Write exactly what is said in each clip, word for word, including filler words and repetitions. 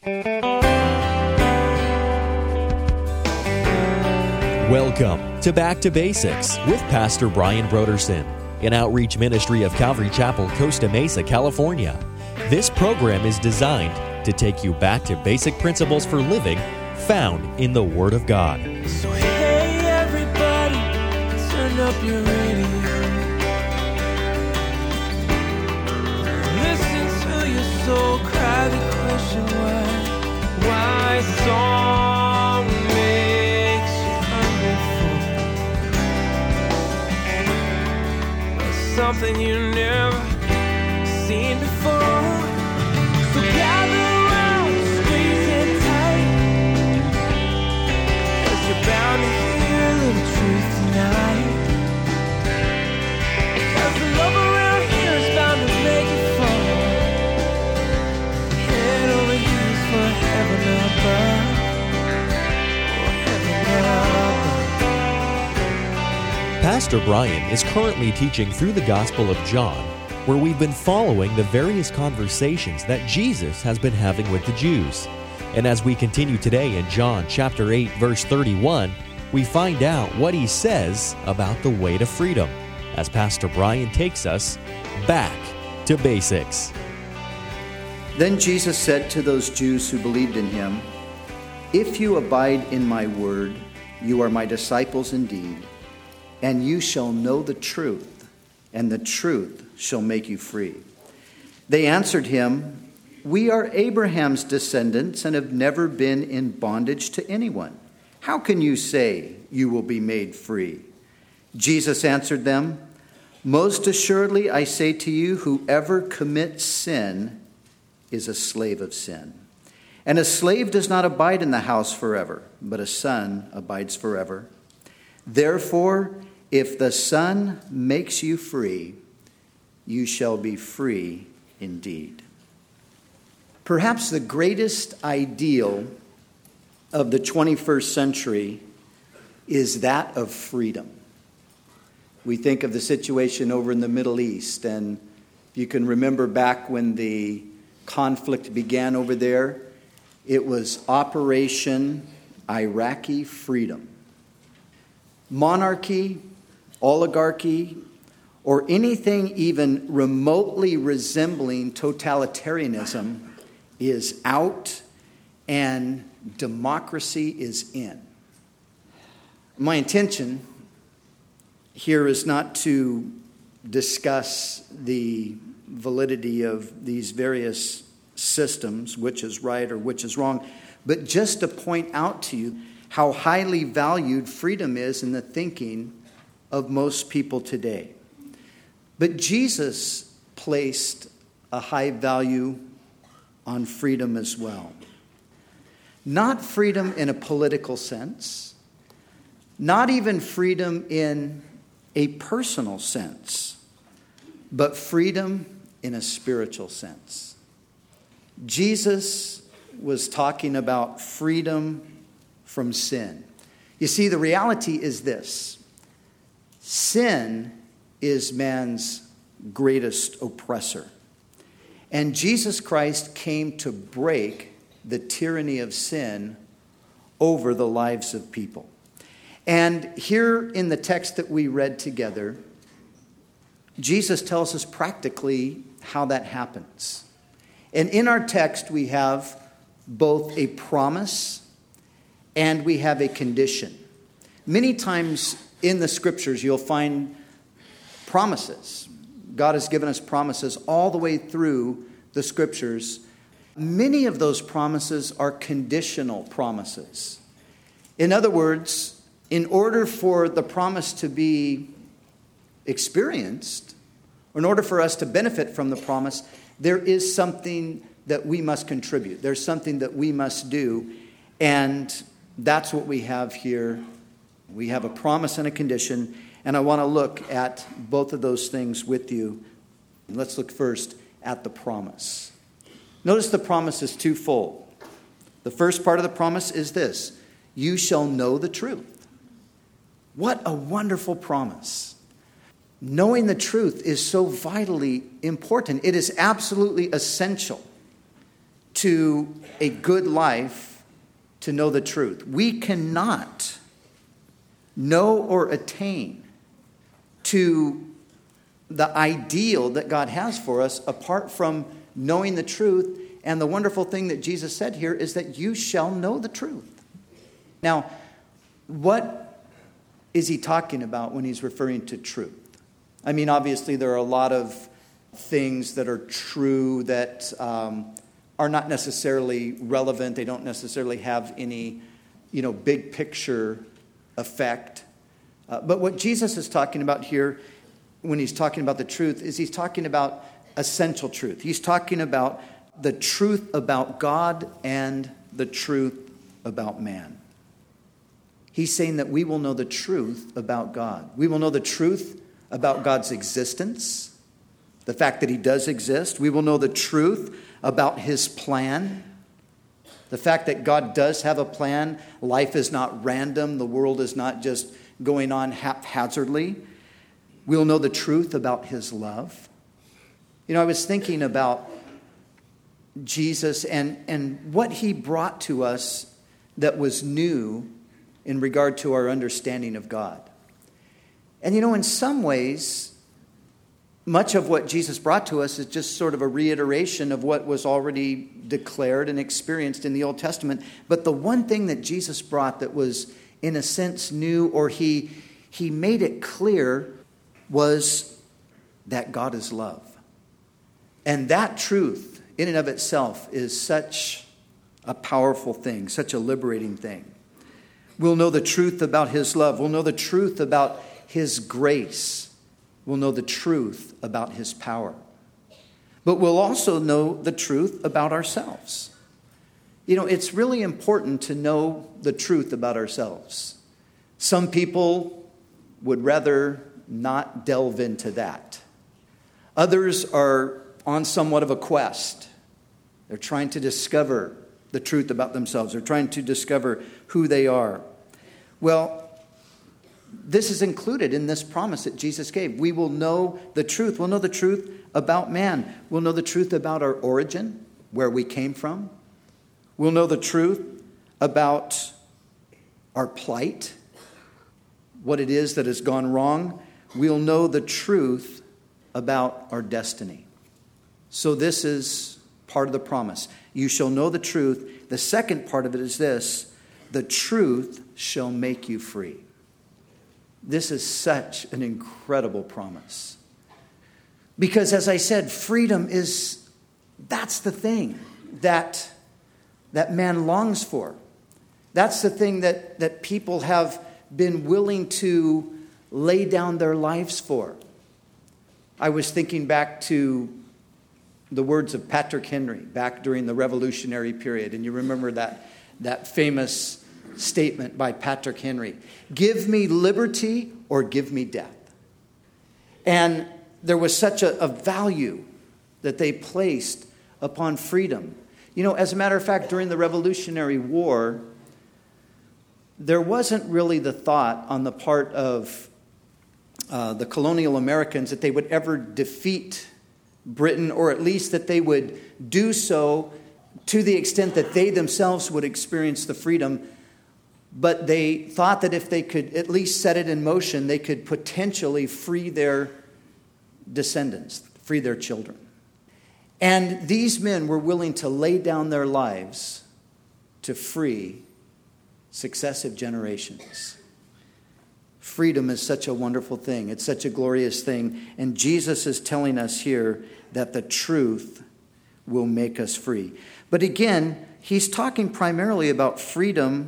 Welcome to Back to Basics with Pastor Brian Broderson, an outreach ministry of Calvary Chapel, Costa Mesa, California. This program is designed to take you back to basic principles for living found in the Word of God. So hey everybody, turn up your radio. Listen to your soul cry the question why, why song makes you hungry for something you never seen before. So gather around, squeeze it tight, 'cause you're bound to hear a little truth tonight. 'Cause the love around here is bound to make you fall. Head over heels for heaven above. Oh, heaven above. Pastor Brian is currently teaching through the Gospel of John, where we've been following the various conversations that Jesus has been having with the Jews. And as we continue today in John chapter eight, verse thirty-one, we find out what he says about the way to freedom, as Pastor Brian takes us back to basics. Then Jesus said to those Jews who believed in him, "If you abide in my word, you are my disciples indeed, and you shall know the truth, and the truth shall make you free." They answered him, "We are Abraham's descendants and have never been in bondage to anyone. How can you say you will be made free?" Jesus answered them, "Most assuredly I say to you, whoever commits sin is a slave of sin. And a slave does not abide in the house forever, but a son abides forever. Therefore, if the Son makes you free, you shall be free indeed." Perhaps the greatest ideal of the twenty-first century is that of freedom. We think of the situation over in the Middle East, and you can remember back when the conflict began over there, it was Operation Iraqi Freedom. Monarchy, oligarchy, or anything even remotely resembling totalitarianism is out and democracy is in. My intention here is not to discuss the validity of these various systems, which is right or which is wrong, but just to point out to you how highly valued freedom is in the thinking of most people today. But Jesus placed a high value on freedom as well. Not freedom in a political sense, not even freedom in a personal sense, but freedom in a spiritual sense. Jesus was talking about freedom from sin. You see, the reality is this: sin is man's greatest oppressor. And Jesus Christ came to break the tyranny of sin over the lives of people. And here in the text that we read together, Jesus tells us practically how that happens. And in our text, we have both a promise and we have a condition. Many times in the scriptures, you'll find promises. God has given us promises all the way through the scriptures. Many of those promises are conditional promises. In other words, in order for the promise to be experienced, or in order for us to benefit from the promise, there is something that we must contribute. There's something that we must do. And that's what we have here. We have a promise and a condition. And I want to look at both of those things with you. Let's look first at the promise. Notice the promise is twofold. The first part of the promise is this: you shall know the truth. What a wonderful promise. Knowing the truth is so vitally important. It is absolutely essential to a good life to know the truth. We cannot know or attain to the ideal that God has for us apart from knowing the truth. And the wonderful thing that Jesus said here is that you shall know the truth. Now, what is he talking about when he's referring to truth? I mean, obviously there are a lot of things that are true that um, are not necessarily relevant. They don't necessarily have any, you know, big picture effect. Uh, but what Jesus is talking about here when he's talking about the truth is he's talking about essential truth. He's talking about the truth about God and the truth about man. He's saying that we will know the truth about God. We will know the truth about God's existence, the fact that he does exist. We will know the truth about his plan, the fact that God does have a plan. Life is not random. The world is not just going on haphazardly. We'll know the truth about his love. You know, I was thinking about Jesus and, and what he brought to us that was new in regard to our understanding of God. And you know, in some ways, much of what Jesus brought to us is just sort of a reiteration of what was already declared and experienced in the Old Testament. But the one thing that Jesus brought that was, in a sense, new, or he, he made it clear, was that God is love. And that truth, in and of itself, is such a powerful thing, such a liberating thing. We'll know the truth about his love. We'll know the truth about his grace. We'll know the truth about his power. But we'll also know the truth about ourselves. You know, it's really important to know the truth about ourselves. Some people would rather not delve into that. Others are on somewhat of a quest. They're trying to discover the truth about themselves. They're trying to discover who they are. Well, this is included in this promise that Jesus gave. We will know the truth. We'll know the truth about man. We'll know the truth about our origin, where we came from. We'll know the truth about our plight, what it is that has gone wrong. We'll know the truth about our destiny. So this is part of the promise. You shall know the truth. The second part of it is this: the truth shall make you free. This is such an incredible promise. Because as I said, freedom is, that's the thing that, that man longs for. That's the thing that, that people have been willing to lay down their lives for. I was thinking back to the words of Patrick Henry back during the Revolutionary period. And you remember that, that famous statement by Patrick Henry: "Give me liberty or give me death." And there was such a, a value that they placed upon freedom. You know, as a matter of fact, during the Revolutionary War, there wasn't really the thought on the part of uh, the colonial Americans that they would ever defeat Britain, or at least that they would do so to the extent that they themselves would experience the freedom. But they thought that if they could at least set it in motion, they could potentially free their descendants, free their children. And these men were willing to lay down their lives to free successive generations. Freedom is such a wonderful thing. It's such a glorious thing. And Jesus is telling us here that the truth will make us free. But again, he's talking primarily about freedom,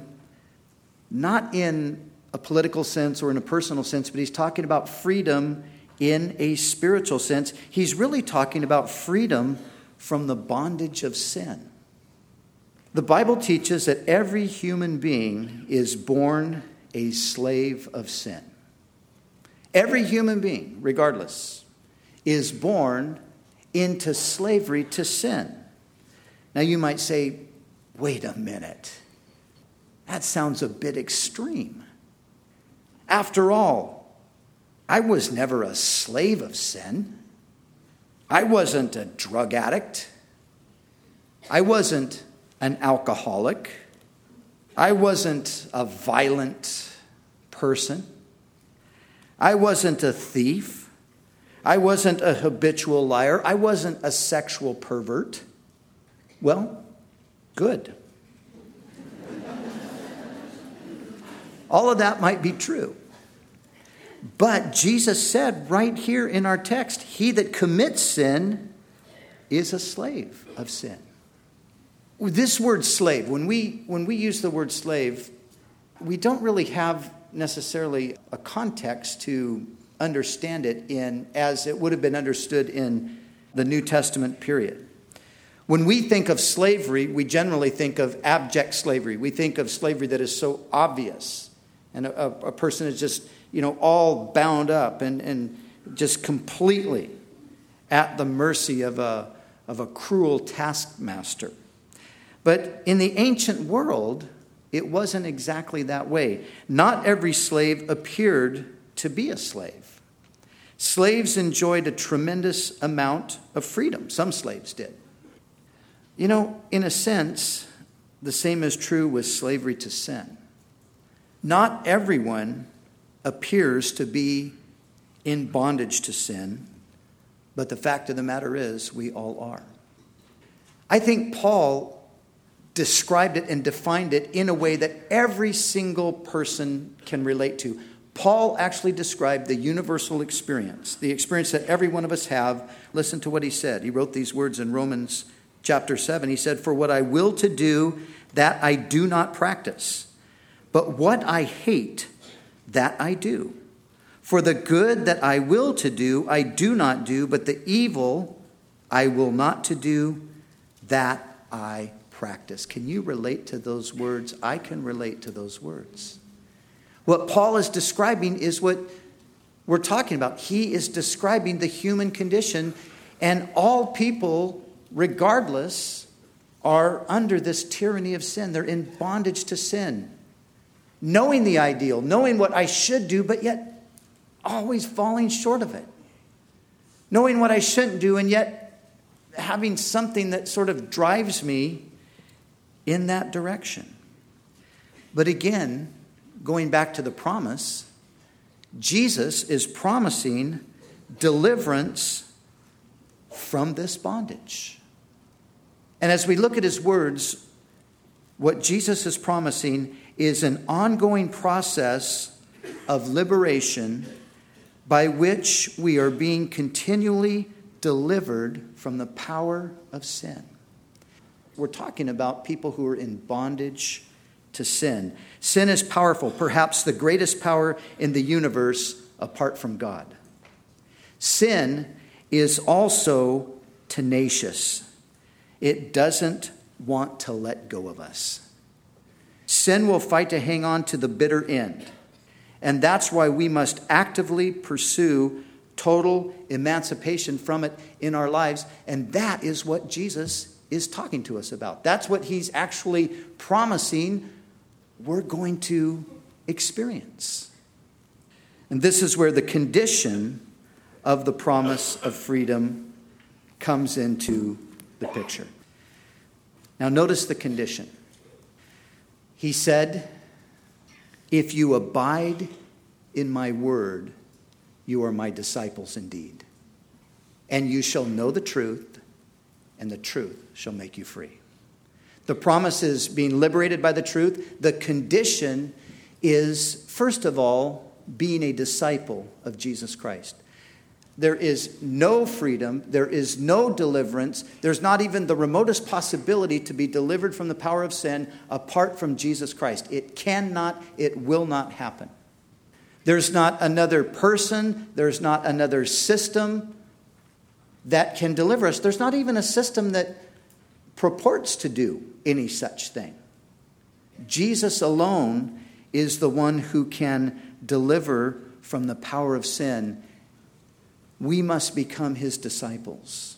not in a political sense or in a personal sense, but he's talking about freedom in a spiritual sense. He's really talking about freedom from the bondage of sin. The Bible teaches that every human being is born a slave of sin. Every human being, regardless, is born into slavery to sin. Now you might say, wait a minute. That sounds a bit extreme. After all, I was never a slave of sin. I wasn't a drug addict. I wasn't an alcoholic. I wasn't a violent person. I wasn't a thief. I wasn't a habitual liar. I wasn't a sexual pervert. Well, good. All of that might be true. But Jesus said right here in our text, he that commits sin is a slave of sin. This word slave, when we when we use the word slave, we don't really have necessarily a context to understand it in as it would have been understood in the New Testament period. When we think of slavery, we generally think of abject slavery. We think of slavery that is so obvious. And a, a person is just, you know, all bound up and, and just completely at the mercy of a, of a cruel taskmaster. But in the ancient world, it wasn't exactly that way. Not every slave appeared to be a slave. Slaves enjoyed a tremendous amount of freedom. Some slaves did. You know, in a sense, the same is true with slavery to sin. Not everyone appears to be in bondage to sin, but the fact of the matter is we all are. I think Paul described it and defined it in a way that every single person can relate to. Paul actually described the universal experience, the experience that every one of us have. Listen to what he said. He wrote these words in Romans chapter seven. He said, "For what I will to do, that I do not practice. But what I hate, that I do. For the good that I will to do, I do not do, but the evil I will not to do, that I practice." Can you relate to those words? I can relate to those words. What Paul is describing is what we're talking about. He is describing the human condition, and all people, regardless, are under this tyranny of sin. They're in bondage to sin. Knowing the ideal, knowing what I should do, but yet always falling short of it. Knowing what I shouldn't do, and yet having something that sort of drives me in that direction. But again, going back to the promise, Jesus is promising deliverance from this bondage. And as we look at his words, what Jesus is promising is an ongoing process of liberation by which we are being continually delivered from the power of sin. We're talking about people who are in bondage to sin. Sin is powerful, perhaps the greatest power in the universe apart from God. Sin is also tenacious. It doesn't want to let go of us. Sin will fight to hang on to the bitter end. And that's why we must actively pursue total emancipation from it in our lives. And that is what Jesus is talking to us about. That's what he's actually promising we're going to experience. And this is where the condition of the promise of freedom comes into the picture. Now notice the condition. He said, "If you abide in my word, you are my disciples indeed. And you shall know the truth, and the truth shall make you free." The promise is being liberated by the truth. The condition is, first of all, being a disciple of Jesus Christ. There is no freedom. There is no deliverance. There's not even the remotest possibility to be delivered from the power of sin apart from Jesus Christ. It cannot, it will not happen. There's not another person. There's not another system that can deliver us. There's not even a system that purports to do any such thing. Jesus alone is the one who can deliver from the power of sin. We must become his disciples.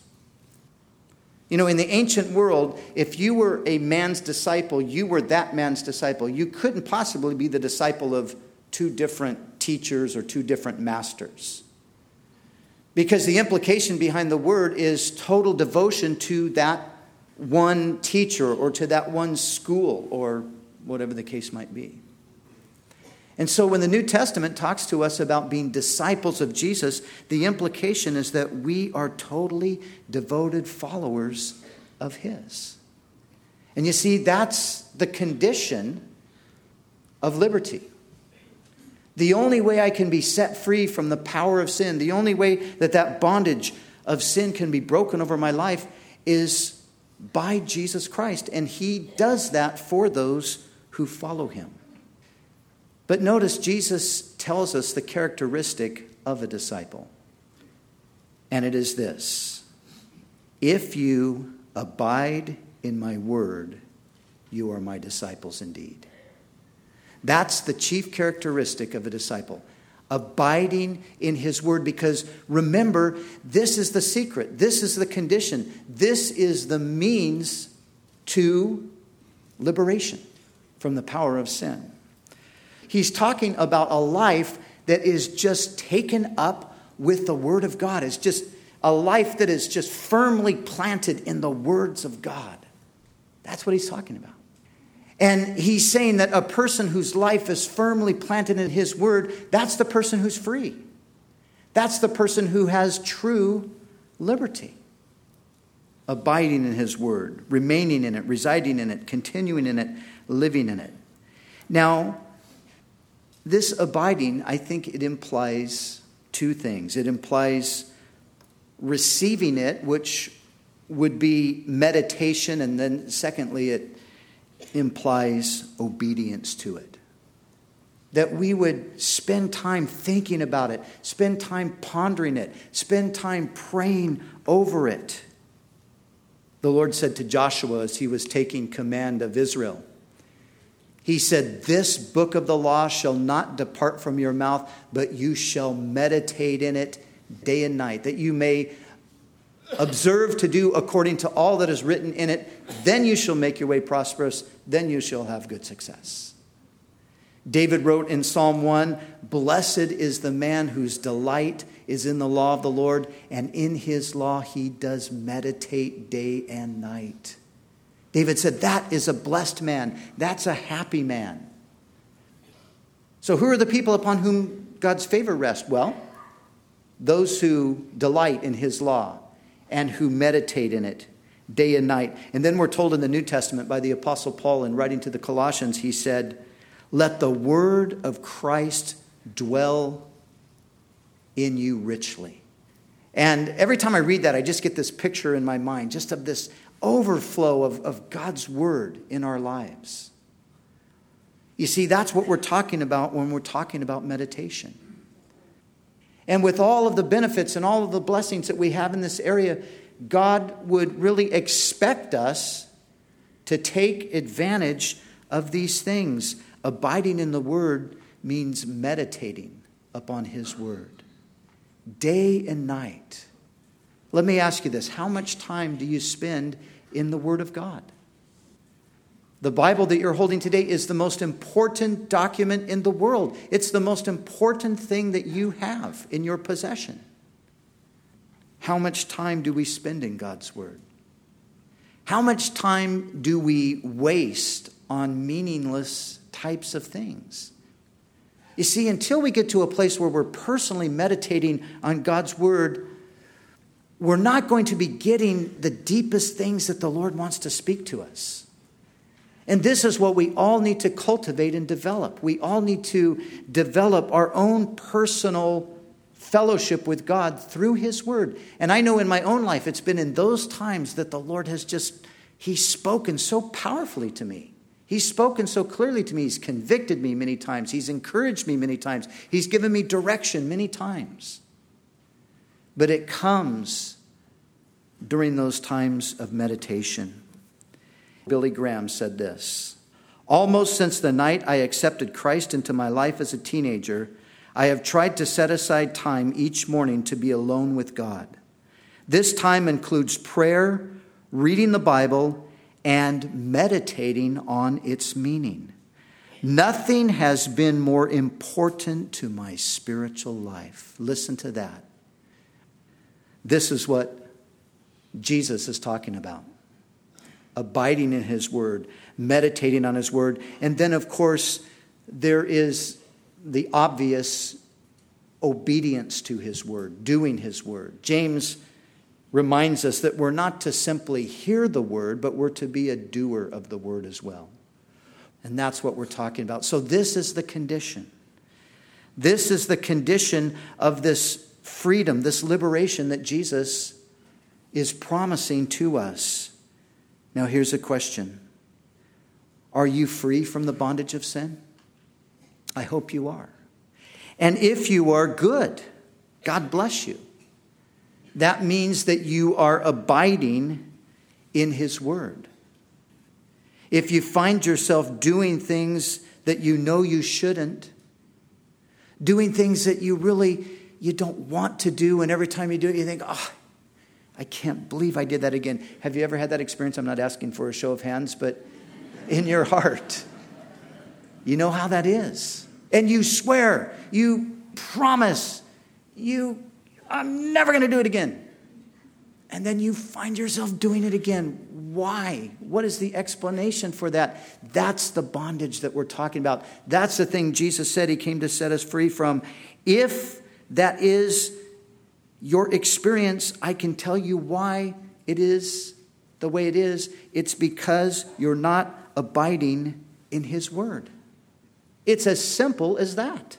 You know, in the ancient world, if you were a man's disciple, you were that man's disciple. You couldn't possibly be the disciple of two different teachers or two different masters. Because the implication behind the word is total devotion to that one teacher or to that one school or whatever the case might be. And so when the New Testament talks to us about being disciples of Jesus, the implication is that we are totally devoted followers of his. And you see, that's the condition of liberty. The only way I can be set free from the power of sin, the only way that that bondage of sin can be broken over my life is by Jesus Christ. And he does that for those who follow him. But notice Jesus tells us the characteristic of a disciple. And it is this: if you abide in my word, you are my disciples indeed. That's the chief characteristic of a disciple. Abiding in his word. Because remember, this is the secret. This is the condition. This is the means to liberation from the power of sin. He's talking about a life that is just taken up with the word of God. It's just a life that is just firmly planted in the words of God. That's what he's talking about. And he's saying that a person whose life is firmly planted in his word, that's the person who's free. That's the person who has true liberty. Abiding in his word, remaining in it, residing in it, continuing in it, living in it. Now, this abiding, I think it implies two things. It implies receiving it, which would be meditation, and then secondly, it implies obedience to it. That we would spend time thinking about it, spend time pondering it, spend time praying over it. The Lord said to Joshua as he was taking command of Israel, he said, "This book of the law shall not depart from your mouth, but you shall meditate in it day and night, that you may observe to do according to all that is written in it. Then you shall make your way prosperous. Then you shall have good success." David wrote in Psalm one, "Blessed is the man whose delight is in the law of the Lord, and in his law he does meditate day and night." David said, that is a blessed man. That's a happy man. So who are the people upon whom God's favor rests? Well, those who delight in his law and who meditate in it day and night. And then we're told in the New Testament by the Apostle Paul in writing to the Colossians, he said, "Let the word of Christ dwell in you richly." And every time I read that, I just get this picture in my mind, just of this overflow of, of God's word in our lives. You see, that's what we're talking about when we're talking about meditation. And with all of the benefits and all of the blessings that we have in this area, God would really expect us to take advantage of these things. Abiding in the word means meditating upon his word day and night. Let me ask you this. How much time do you spend in the word of God? The Bible that you're holding today is the most important document in the world. It's the most important thing that you have in your possession. How much time do we spend in God's word? How much time do we waste on meaningless types of things? You see, until we get to a place where we're personally meditating on God's word, we're not going to be getting the deepest things that the Lord wants to speak to us. And this is what we all need to cultivate and develop. We all need to develop our own personal fellowship with God through his word. And I know in my own life, it's been in those times that the Lord has just, he's spoken so powerfully to me. He's spoken so clearly to me. He's convicted me many times. He's encouraged me many times. He's given me direction many times. But it comes during those times of meditation. Billy Graham said this, "Almost since the night I accepted Christ into my life as a teenager, I have tried to set aside time each morning to be alone with God. This time includes prayer, reading the Bible, and meditating on its meaning. Nothing has been more important to my spiritual life." Listen to that. This is what Jesus is talking about. abiding in his word, meditating on his word. And then, of course, there is the obvious obedience to his word, doing his word. James reminds us that we're not to simply hear the word, but we're to be a doer of the word as well. And that's what we're talking about. So this is the condition. This is the condition of this freedom, this liberation that Jesus is promising to us. Now here's a question. Are you free from the bondage of sin? I hope you are. And if you are, good. God bless you. That means that you are abiding in his word. If you find yourself doing things that you know you shouldn't, doing things that you really, you don't want to do, and every time you do it, you think, oh, I can't believe I did that again. Have you ever had that experience? I'm not asking for a show of hands, but in your heart, you know how that is. And you swear, you promise, you, I'm never going to do it again. And then you find yourself doing it again. Why? What is the explanation for that? That's the bondage that we're talking about. That's the thing Jesus said he came to set us free from. If that is your experience, I can tell you why it is the way it is. It's because you're not abiding in his word. It's as simple as that.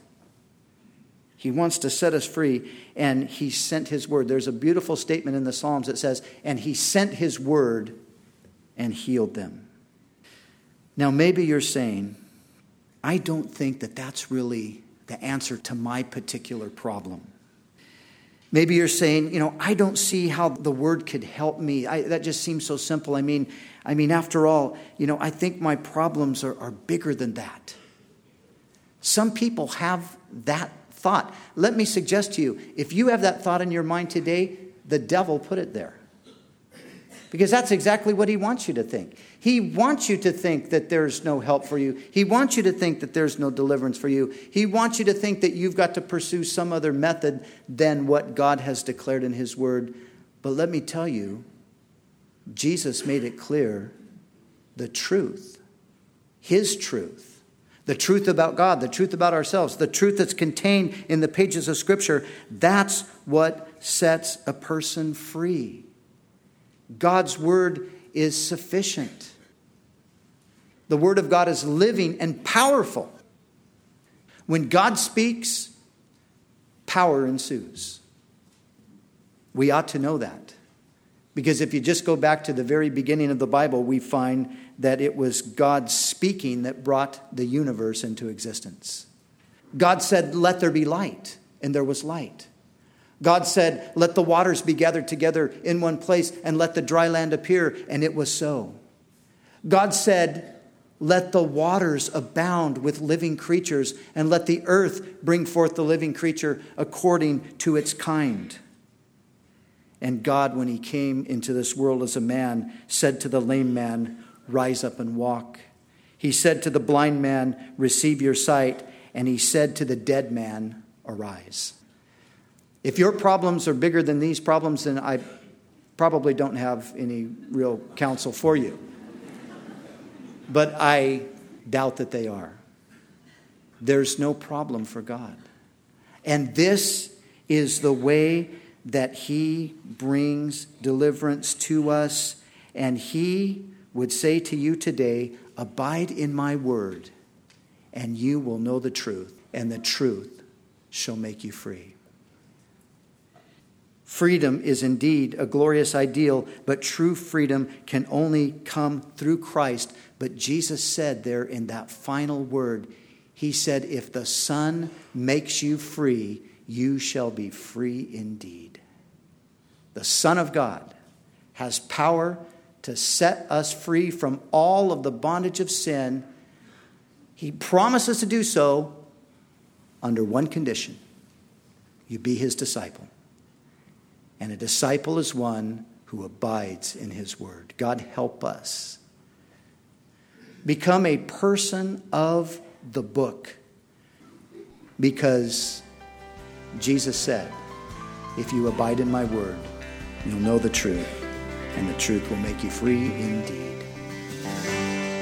He wants to set us free, and he sent his word. There's a beautiful statement in the Psalms that says, and he sent his word and healed them. Now, maybe you're saying, I don't think that that's really the answer to my particular problem. Maybe you're saying, you know, I don't see how the word could help me. I, that just seems so simple. I mean, I mean, after all, you know, I think my problems are, are bigger than that. Some people have that thought. Let me suggest to you, if you have that thought in your mind today, the devil put it there. Because that's exactly what he wants you to think. He wants you to think that there's no help for you. He wants you to think that there's no deliverance for you. He wants you to think that you've got to pursue some other method than what God has declared in his word. But let me tell you, Jesus made it clear, the truth, his truth, the truth about God, the truth about ourselves, the truth that's contained in the pages of Scripture, that's what sets a person free. God's word is sufficient. The word of God is living and powerful. When God speaks, power ensues. We ought to know that. Because if you just go back to the very beginning of the Bible, we find that it was God speaking that brought the universe into existence. God said, let there be light, and there was light. God said, let the waters be gathered together in one place, and let the dry land appear, and it was so. God said, let the waters abound with living creatures, and let the earth bring forth the living creature according to its kind. And God, when he came into this world as a man, said to the lame man, rise up and walk. He said to the blind man, receive your sight. And he said to the dead man, arise. If your problems are bigger than these problems, then I probably don't have any real counsel for you. But I doubt that they are. There's no problem for God. And this is the way that he brings deliverance to us. And he would say to you today, abide in my word, and you will know the truth, and the truth shall make you free. Freedom is indeed a glorious ideal, but true freedom can only come through Christ. But Jesus said there in that final word, he said, if the Son makes you free, you shall be free indeed. The Son of God has power to set us free from all of the bondage of sin. He promises to do so under one condition. You be his disciple. And a disciple is one who abides in his word. God help us. Become a person of the book. Because Jesus said, if you abide in my word, you'll know the truth, and the truth will make you free indeed.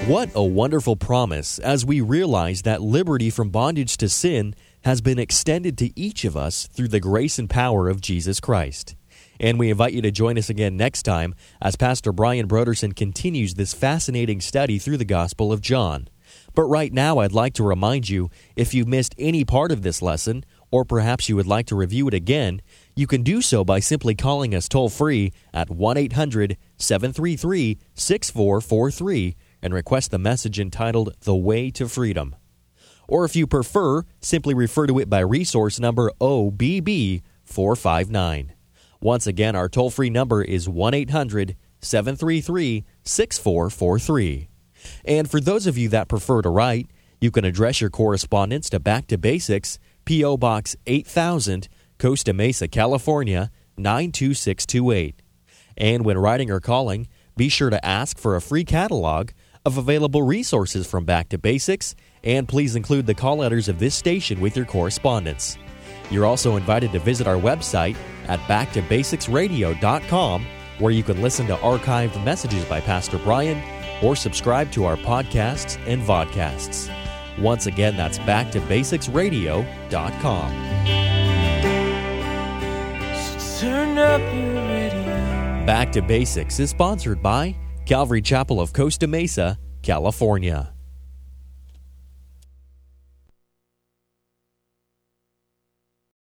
What a wonderful promise as we realize that liberty from bondage to sin has been extended to each of us through the grace and power of Jesus Christ. And we invite you to join us again next time as Pastor Brian Broderson continues this fascinating study through the Gospel of John. But right now, I'd like to remind you, if you've missed any part of this lesson, or perhaps you would like to review it again, you can do so by simply calling us toll-free at one eight hundred seven three three six four four three and request the message entitled The Way to Freedom. Or if you prefer, simply refer to it by resource number O B B four five nine. Once again, our toll-free number is one eight hundred seven three three six four four three. And for those of you that prefer to write, you can address your correspondence to Back to Basics, P O. Box eight thousand, Costa Mesa, California, nine two six two eight. And when writing or calling, be sure to ask for a free catalog of available resources from Back to Basics, and please include the call letters of this station with your correspondence. You're also invited to visit our website at back to basics radio dot com, where you can listen to archived messages by Pastor Brian or subscribe to our podcasts and vodcasts. Once again, that's back to basics radio dot com. Turn up your radio. Back to Basics is sponsored by Calvary Chapel of Costa Mesa, California.